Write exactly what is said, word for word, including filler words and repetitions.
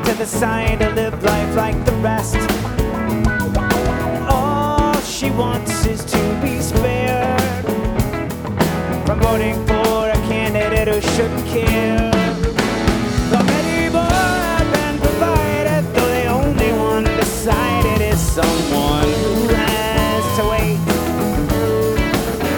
to the side to live life like the rest. All she wants is to be spared from voting for a candidate who shouldn't care.